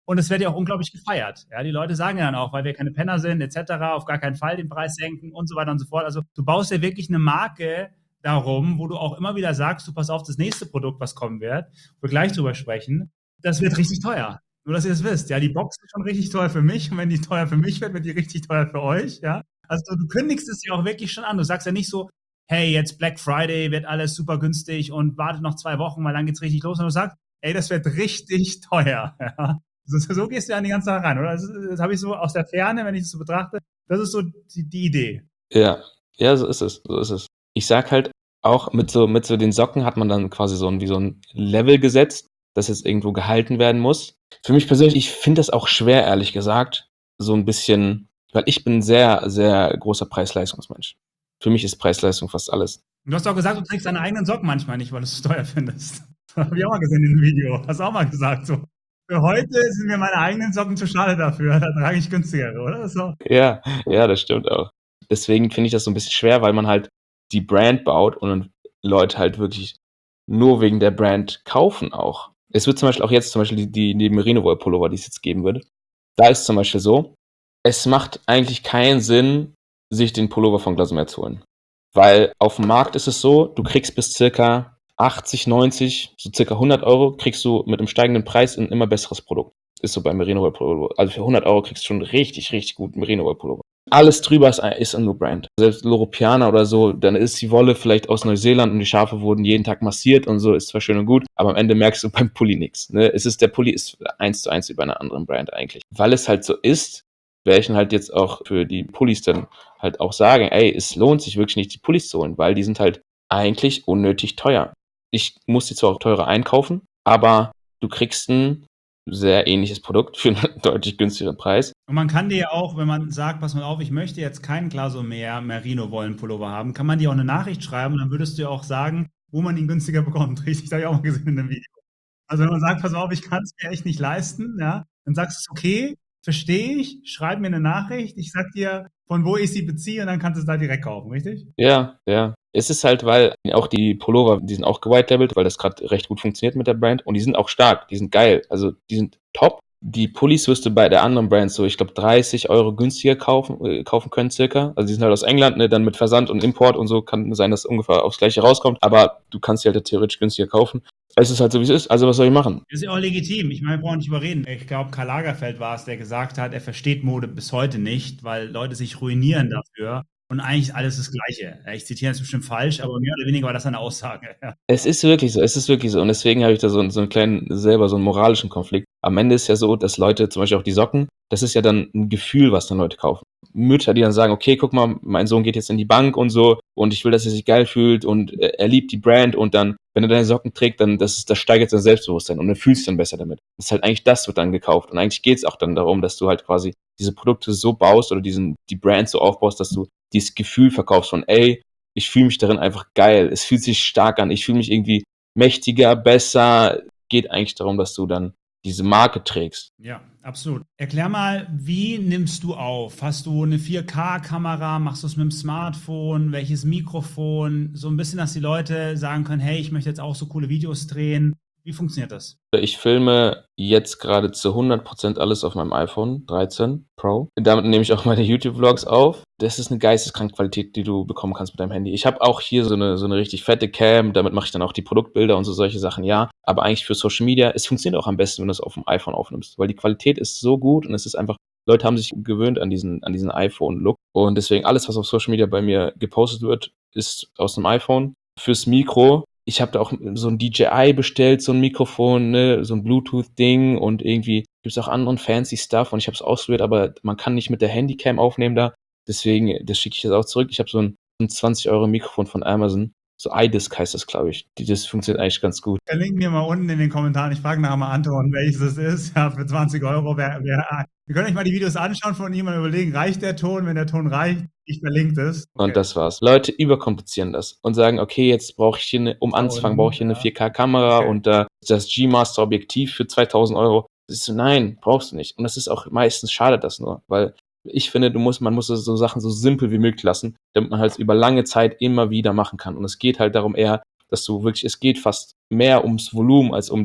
Und es wird ja auch unglaublich gefeiert. Ja, die Leute sagen ja dann auch, weil wir keine Penner sind, etc., auf gar keinen Fall den Preis senken und so weiter und so fort. Also du baust ja wirklich eine Marke darum, wo du auch immer wieder sagst, du pass auf das nächste Produkt, was kommen wird, wo wir gleich drüber sprechen, das wird richtig teuer. Nur, dass ihr es wisst. Ja, die Box ist schon richtig teuer für mich. Und wenn die teuer für mich wird, wird die richtig teuer für euch. Ja, also du kündigst es ja auch wirklich schon an. Du sagst ja nicht so, hey, jetzt Black Friday wird alles super günstig und wartet noch 2 Wochen, weil dann geht's richtig los. Und du sagst, ey, das wird richtig teuer. Ja. So gehst du ja an die ganze Sache rein, oder? Das habe ich so aus der Ferne, wenn ich das so betrachte. Das ist so die Idee. Ja, ja, so ist es, so ist es. Ich sag halt auch, mit so den Socken hat man dann quasi so ein Level gesetzt, das jetzt irgendwo gehalten werden muss. Für mich persönlich, ich finde das auch schwer, ehrlich gesagt, so ein bisschen, weil ich bin sehr, sehr großer Preis-Leistungsmensch. Für mich ist Preis-Leistung fast alles. Und du hast auch gesagt, du trägst deine eigenen Socken manchmal nicht, weil du es zu teuer findest. Das habe ich auch mal gesehen in dem Video. Hast du auch mal gesagt, so. Für heute sind mir meine eigenen Socken zu schade dafür. Da trage ich günstigere, oder? So. Ja, ja, das stimmt auch. Deswegen finde ich das so ein bisschen schwer, weil man halt die Brand baut und dann Leute halt wirklich nur wegen der Brand kaufen auch. Es wird zum Beispiel auch jetzt zum Beispiel die Merino-Woll-Pullover, die es jetzt geben würde. Da ist zum Beispiel so, es macht eigentlich keinen Sinn, sich den Pullover von Glasomer zu holen. Weil auf dem Markt ist es so, du kriegst bis circa 80, 90, so circa 100 Euro, kriegst du mit einem steigenden Preis ein immer besseres Produkt. Ist so beim Merino-Woll-Pullover. Also für 100 Euro kriegst du schon richtig, richtig guten Merino-Woll-Pullover. Alles drüber ist ein No-Brand. Selbst Loropiana oder so, dann ist die Wolle vielleicht aus Neuseeland und die Schafe wurden jeden Tag massiert und so, ist zwar schön und gut, aber am Ende merkst du beim Pulli nichts. Ne? Der Pulli ist 1:1 wie bei einer anderen Brand eigentlich. Weil es halt so ist, werde ich dann halt jetzt auch für die Pullis dann halt auch sagen, ey, es lohnt sich wirklich nicht, die Pullis zu holen, weil die sind halt eigentlich unnötig teuer. Ich muss die zwar auch teurer einkaufen, aber du kriegst ein sehr ähnliches Produkt für einen deutlich günstigeren Preis. Und man kann dir ja auch, wenn man sagt, pass mal auf, ich möchte jetzt keinen Glasomer Merino-Wollen-Pullover haben, kann man dir auch eine Nachricht schreiben und dann würdest du ja auch sagen, wo man ihn günstiger bekommt. Richtig, das habe ich auch mal gesehen in dem Video. Also wenn man sagt, pass auf, ich kann es mir echt nicht leisten, ja, dann sagst du, okay, verstehe ich, schreib mir eine Nachricht, ich sag dir, von wo ich sie beziehe und dann kannst du es da direkt kaufen, richtig? Ja, ja. Es ist halt, weil auch die Pullover, die sind auch gewhite-labelt, weil das gerade recht gut funktioniert mit der Brand und die sind auch stark, die sind geil, also die sind top. Die Pullis wirst du bei der anderen Brand so, ich glaube, 30 Euro günstiger kaufen können circa. Also die sind halt aus England, ne, dann mit Versand und Import und so kann sein, dass ungefähr aufs Gleiche rauskommt, aber du kannst sie halt theoretisch günstiger kaufen. Es ist halt so, wie es ist, also was soll ich machen? Das ist ja auch legitim. Ich meine, wir brauchen nicht überreden. Ich glaube, Karl Lagerfeld war es, der gesagt hat, er versteht Mode bis heute nicht, weil Leute sich ruinieren dafür. Und eigentlich ist alles das Gleiche. Ich zitiere jetzt bestimmt falsch, aber mehr oder weniger war das eine Aussage. Ja. Es ist wirklich so, es ist wirklich so. Und deswegen habe ich da so einen kleinen, selber so einen moralischen Konflikt. Am Ende ist ja so, dass Leute, zum Beispiel auch die Socken, das ist ja dann ein Gefühl, was dann Leute kaufen. Mütter, die dann sagen, okay, guck mal, mein Sohn geht jetzt in die Bank und so und ich will, dass er sich geil fühlt und er liebt die Brand und dann, wenn er deine Socken trägt, dann das steigert sein Selbstbewusstsein und er fühlt sich dann besser damit. Das ist halt eigentlich, das wird dann gekauft. Und eigentlich geht es auch dann darum, dass du halt quasi diese Produkte so baust oder die Brand so aufbaust, dass du dieses Gefühl verkaufst von, ey, ich fühle mich darin einfach geil, es fühlt sich stark an, ich fühle mich irgendwie mächtiger, besser. Geht eigentlich darum, dass du dann diese Marke trägst. Ja, absolut. Erklär mal, wie nimmst du auf? Hast du eine 4K-Kamera? Machst du es mit dem Smartphone? Welches Mikrofon? So ein bisschen, dass die Leute sagen können, hey, ich möchte jetzt auch so coole Videos drehen. Wie funktioniert das? Ich filme jetzt gerade zu 100% alles auf meinem iPhone 13 Pro. Damit nehme ich auch meine YouTube-Vlogs auf. Das ist eine geisteskranke Qualität, die du bekommen kannst mit deinem Handy. Ich habe auch hier so eine richtig fette Cam, damit mache ich dann auch die Produktbilder und so solche Sachen, ja. Aber eigentlich für Social Media, es funktioniert auch am besten, wenn du es auf dem iPhone aufnimmst, weil die Qualität ist so gut und es ist einfach, Leute haben sich gewöhnt an diesen iPhone-Look und deswegen alles, was auf Social Media bei mir gepostet wird, ist aus dem iPhone. Fürs Mikro, ich habe da auch so ein DJI bestellt, so ein Mikrofon, ne, so ein Bluetooth-Ding und irgendwie gibt's auch anderen fancy Stuff und ich habe es ausprobiert, aber man kann nicht mit der Handycam aufnehmen da. Deswegen, das schicke ich jetzt auch zurück. Ich habe so ein 20 Euro Mikrofon von Amazon. So iDisc heißt das, glaube ich. Das funktioniert eigentlich ganz gut. Verlinken wir mal unten in den Kommentaren. Ich frage nachher mal Anton, welches es ist. Ja, für 20 Euro. Wir können euch mal die Videos anschauen von ihm und überlegen, reicht der Ton? Wenn der Ton reicht, ich verlinke das. Okay. Und das war's. Leute überkomplizieren das und sagen, okay, jetzt brauche ich hier um anzufangen, brauche ich hier eine 4K-Kamera Okay. und das G-Master-Objektiv für 2000 Euro. Das ist so, nein, brauchst du nicht. Und das ist auch meistens schadet das nur, weil ich finde, man muss so Sachen so simpel wie möglich lassen, damit man halt über lange Zeit immer wieder machen kann. Und es geht halt darum eher, dass du wirklich, es geht fast mehr ums Volumen als um die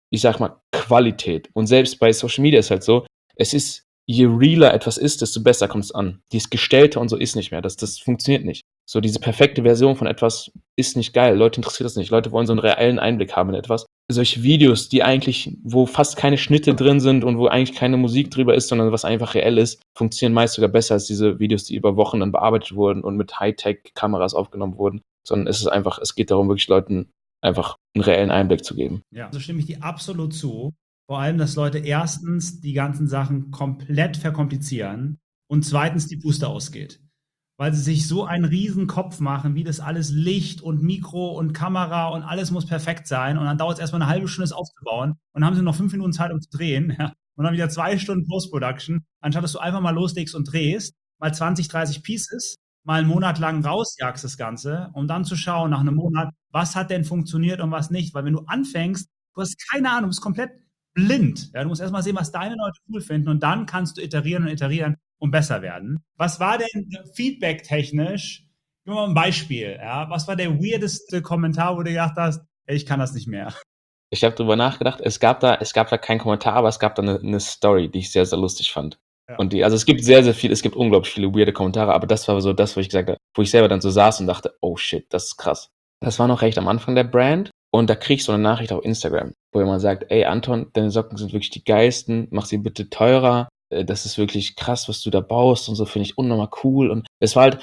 ich sag mal, Qualität. Und selbst bei Social Media ist halt so, es ist, je realer etwas ist, desto besser kommt es an. Dieses Gestellte und so ist nicht mehr. Das funktioniert nicht. So diese perfekte Version von etwas ist nicht geil. Leute interessiert das nicht. Leute wollen so einen reellen Einblick haben in etwas. Solche Videos, die eigentlich, wo fast keine Schnitte drin sind und wo eigentlich keine Musik drüber ist, sondern was einfach reell ist, funktionieren meist sogar besser als diese Videos, die über Wochen dann bearbeitet wurden und mit Hightech-Kameras aufgenommen wurden. Sondern es ist einfach, es geht darum, wirklich Leuten einfach einen reellen Einblick zu geben. Ja, so stimme ich dir absolut zu. Vor allem, dass Leute erstens die ganzen Sachen komplett verkomplizieren und zweitens die Puste ausgeht. Weil sie sich so einen riesen Kopf machen, wie das alles Licht und Mikro und Kamera und alles muss perfekt sein. Und dann dauert es erstmal eine halbe Stunde, es aufzubauen. Und dann haben sie noch 5 Minuten Zeit, um zu drehen. Ja. Und dann wieder 2 Stunden Post-Production, anstatt dass du einfach mal loslegst und drehst, mal 20, 30 Pieces, mal einen Monat lang rausjagst das Ganze, um dann zu schauen nach einem Monat, was hat denn funktioniert und was nicht. Weil wenn du anfängst, du hast keine Ahnung, du bist komplett blind. Ja, du musst erstmal sehen, was deine Leute cool finden und dann kannst du iterieren und besser werden. Was war denn feedback-technisch? Gib mal ein Beispiel. Ja? Was war der weirdeste Kommentar, wo du gedacht hast, ey, ich kann das nicht mehr? Ich habe drüber nachgedacht, es gab da keinen Kommentar, aber es gab da eine Story, die ich sehr, sehr lustig fand. Ja. Und also es gibt sehr, sehr viel, es gibt unglaublich viele weirde Kommentare, aber das war so das, wo ich gesagt habe, wo ich selber dann so saß und dachte, oh shit, das ist krass. Das war noch recht am Anfang der Brand und da krieg ich so eine Nachricht auf Instagram, wo jemand sagt, ey Anton, deine Socken sind wirklich die geilsten, mach sie bitte teurer. Das ist wirklich krass, was du da baust und so, finde ich unnormal cool. Und es war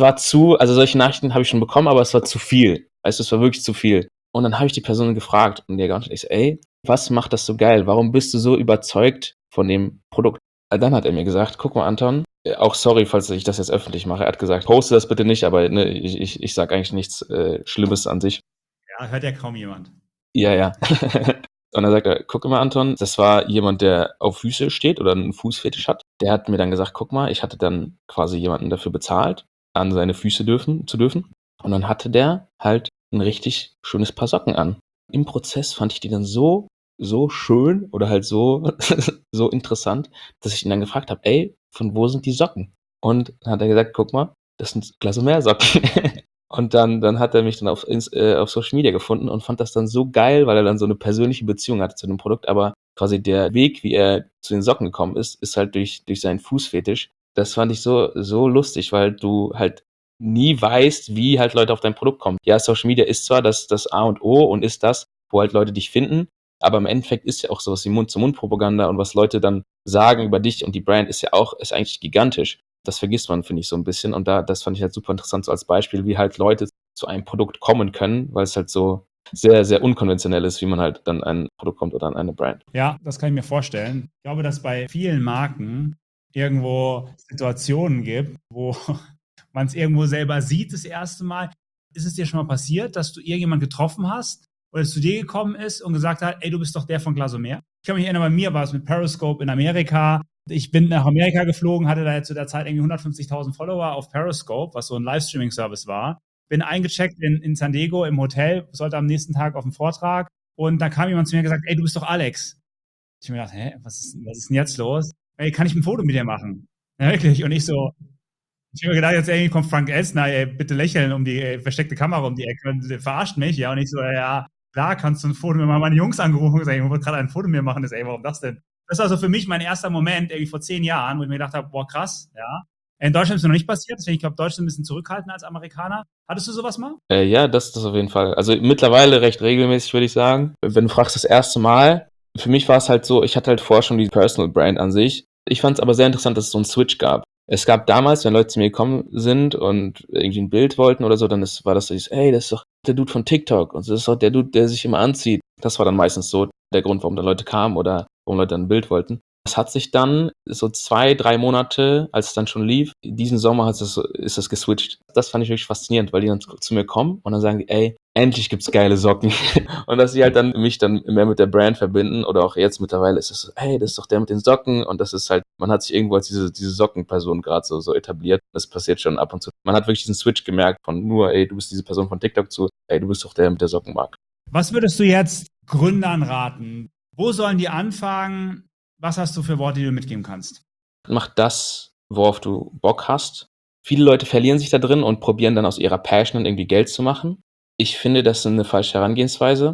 also solche Nachrichten habe ich schon bekommen, aber es war zu viel. Weißt du, es war wirklich zu viel. Und dann habe ich die Person gefragt und der geantwortet, ich so, ey, was macht das so geil? Warum bist du so überzeugt von dem Produkt? Dann hat er mir gesagt, guck mal, Anton, auch sorry, falls ich das jetzt öffentlich mache. Er hat gesagt, poste das bitte nicht, aber ne, ich sage eigentlich nichts Schlimmes an sich. Ja, hört ja kaum jemand. Ja. Und dann sagt er, guck mal, Anton, das war jemand, der auf Füße steht oder einen Fußfetisch hat. Der hat mir dann gesagt, guck mal, ich hatte dann quasi jemanden dafür bezahlt, an seine Füße zu dürfen. Und dann hatte der halt ein richtig schönes Paar Socken an. Im Prozess fand ich die dann so schön oder halt so interessant, dass ich ihn dann gefragt habe, ey, von wo sind die Socken? Und dann hat er gesagt, guck mal, das sind Glasomer-Socken. Und dann hat er mich dann auf Social Media gefunden und fand das dann so geil, weil er dann so eine persönliche Beziehung hatte zu dem Produkt. Aber quasi der Weg, wie er zu den Socken gekommen ist halt durch seinen Fußfetisch. Das fand ich so lustig, weil du halt nie weißt, wie halt Leute auf dein Produkt kommen. Ja, Social Media ist zwar das A und O und ist das, wo halt Leute dich finden, aber im Endeffekt ist ja auch sowas wie Mund-zu-Mund-Propaganda und was Leute dann sagen über dich und die Brand ist eigentlich gigantisch. Das vergisst man, finde ich, so ein bisschen. Und das fand ich halt super interessant, so als Beispiel, wie halt Leute zu einem Produkt kommen können, weil es halt so sehr, sehr unkonventionell ist, wie man halt dann an ein Produkt kommt oder an eine Brand. Ja, das kann ich mir vorstellen. Ich glaube, dass bei vielen Marken irgendwo Situationen gibt, wo man es irgendwo selber sieht das erste Mal. Ist es dir schon mal passiert, dass du irgendjemanden getroffen hast oder es zu dir gekommen ist und gesagt hat, ey, du bist doch der von Glasomer? Ich kann mich erinnern, bei mir war es mit Periscope in Amerika. Ich bin nach Amerika geflogen, hatte da zu der Zeit irgendwie 150.000 Follower auf Periscope, was so ein Livestreaming-Service war. Bin eingecheckt in San Diego im Hotel, sollte am nächsten Tag auf einen Vortrag und da kam jemand zu mir und gesagt, ey, du bist doch Alex. Ich habe mir gedacht, hä, was ist denn jetzt los? Ey, kann ich ein Foto mit dir machen? Ja, wirklich. Und ich habe mir gedacht, jetzt irgendwie kommt Frank Elsner, ey, bitte lächeln um die versteckte Kamera um die Ecke und der verarscht mich, ja. Und ich so, ja, klar, kannst du ein Foto mit meine Jungs angerufen und gesagt, ich wollte gerade ein Foto mit mir machen. Ey, warum das denn? Das war so für mich mein erster Moment, irgendwie vor 10 Jahren, wo ich mir gedacht habe, boah, krass, ja. In Deutschland ist es noch nicht passiert, deswegen, ich glaube, Deutsche sind ein bisschen zurückhaltender als Amerikaner. Hattest du sowas mal? Ja, das auf jeden Fall. Also mittlerweile recht regelmäßig, würde ich sagen. Wenn du fragst, das erste Mal, für mich war es halt so, ich hatte halt vorher schon die Personal Brand an sich. Ich fand es aber sehr interessant, dass es so einen Switch gab. Es gab damals, wenn Leute zu mir gekommen sind und irgendwie ein Bild wollten oder so, dann war das so, ey, das ist doch der Dude von TikTok und das ist doch der Dude, der sich immer anzieht. Das war dann meistens so der Grund, warum da Leute kamen oder warum Leute dann ein Bild wollten. Das hat sich dann so 2, 3 Monate, als es dann schon lief, diesen Sommer ist das geswitcht. Das fand ich wirklich faszinierend, weil die dann zu mir kommen und dann sagen die, ey, endlich gibt's geile Socken. Und dass sie halt dann mich dann mehr mit der Brand verbinden oder auch jetzt mittlerweile ist es so, hey, das ist doch der mit den Socken und das ist halt, man hat sich irgendwo als diese Sockenperson gerade so etabliert. Das passiert schon ab und zu. Man hat wirklich diesen Switch gemerkt von nur, ey, du bist diese Person von TikTok zu, ey, du bist doch der mit der Sockenmarke. Was würdest du jetzt Gründern raten? Wo sollen die anfangen? Was hast du für Worte, die du mitgeben kannst? Mach das, worauf du Bock hast. Viele Leute verlieren sich da drin und probieren dann aus ihrer Passion irgendwie Geld zu machen. Ich finde, das ist eine falsche Herangehensweise.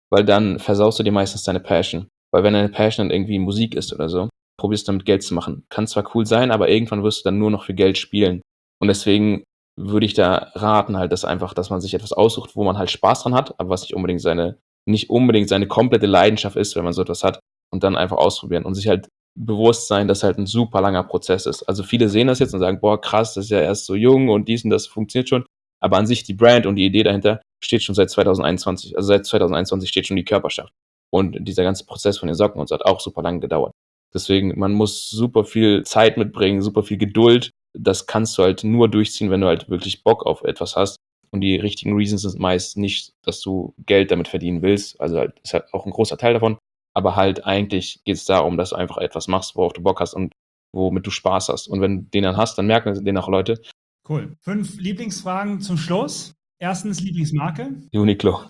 weil dann versaust du dir meistens deine Passion. Weil wenn deine Passion dann irgendwie Musik ist oder so, probierst damit Geld zu machen. Kann zwar cool sein, aber irgendwann wirst du dann nur noch für Geld spielen. Und deswegen würde ich da raten halt, dass man sich etwas aussucht, wo man halt Spaß dran hat, aber was nicht unbedingt seine komplette Leidenschaft ist, wenn man so etwas hat, und dann einfach ausprobieren und sich halt bewusst sein, dass halt ein super langer Prozess ist. Also viele sehen das jetzt und sagen, boah, krass, das ist ja erst so jung und dies und das funktioniert schon. Aber an sich die Brand und die Idee dahinter steht schon seit 2021. Also seit 2021 steht schon die Körperschaft. Und dieser ganze Prozess von den Socken und so hat auch super lange gedauert. Deswegen, man muss super viel Zeit mitbringen, super viel Geduld. Das kannst du halt nur durchziehen, wenn du halt wirklich Bock auf etwas hast. Und die richtigen Reasons sind meist nicht, dass du Geld damit verdienen willst. Also halt, ist halt auch ein großer Teil davon. Aber halt eigentlich geht es darum, dass du einfach etwas machst, worauf du Bock hast und womit du Spaß hast. Und wenn du den dann hast, dann merken den auch Leute. Cool. 5 Lieblingsfragen zum Schluss. Erstens Lieblingsmarke. Uniqlo.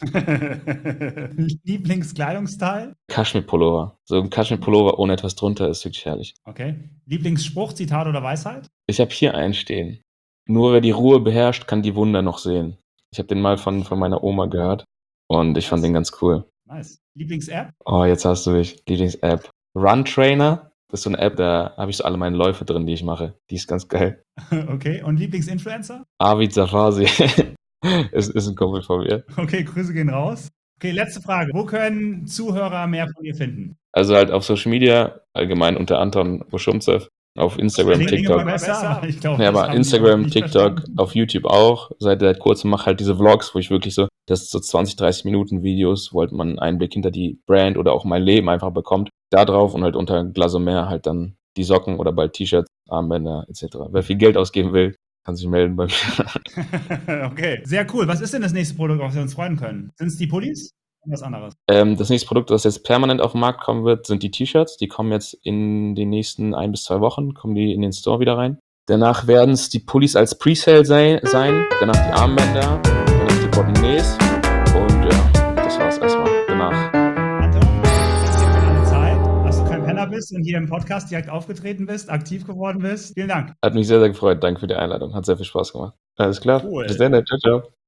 Lieblingskleidungsteil. Kaschmir-Pullover. So ein Kaschmir-Pullover ohne etwas drunter ist wirklich herrlich. Okay. Lieblingsspruch, Zitat oder Weisheit? Ich habe hier einen stehen. Nur wer die Ruhe beherrscht, kann die Wunder noch sehen. Ich habe den mal von meiner Oma gehört und ich fand den ganz cool. Nice. Lieblings-App? Oh, jetzt hast du mich. Lieblings-App. Run Trainer. Das ist so eine App, da habe ich so alle meine Läufe drin, die ich mache. Die ist ganz geil. Okay. Und Lieblingsinfluencer? Avid Safasi. ist ein Kumpel von mir. Okay, Grüße gehen raus. Okay, letzte Frage. Wo können Zuhörer mehr von dir finden? Also halt auf Social Media, allgemein unter Anton Buschumzew. Auf Instagram, TikTok. Ich glaub, Ja, aber Instagram, TikTok, auf YouTube auch. Seit kurzem mache halt diese Vlogs, wo ich wirklich so, das ist so 20, 30 Minuten Videos, wo halt man einen Blick hinter die Brand oder auch mein Leben einfach bekommt. Da drauf und halt unter Glasomer halt dann die Socken oder bald T-Shirts, Armbänder etc. Wer viel Geld ausgeben will, kann sich melden bei mir. Okay, sehr cool. Was ist denn das nächste Produkt, auf das wir uns freuen können? Sind es die Pullis? Oder was anderes? Das nächste Produkt, das jetzt permanent auf den Markt kommen wird, sind die T-Shirts. Die kommen jetzt in den nächsten 1 bis 2 Wochen, kommen die in den Store wieder rein. Danach werden es die Pullis als Presale sein, danach die Armbänder, danach die Bottomnees und ja, das war's erstmal. Danach. Anton, danke für deine Zeit, dass du kein Penner bist und hier im Podcast direkt aufgetreten bist, aktiv geworden bist. Vielen Dank. Hat mich sehr, sehr gefreut. Danke für die Einladung. Hat sehr viel Spaß gemacht. Alles klar. Cool. Bis dann. Ciao, ciao.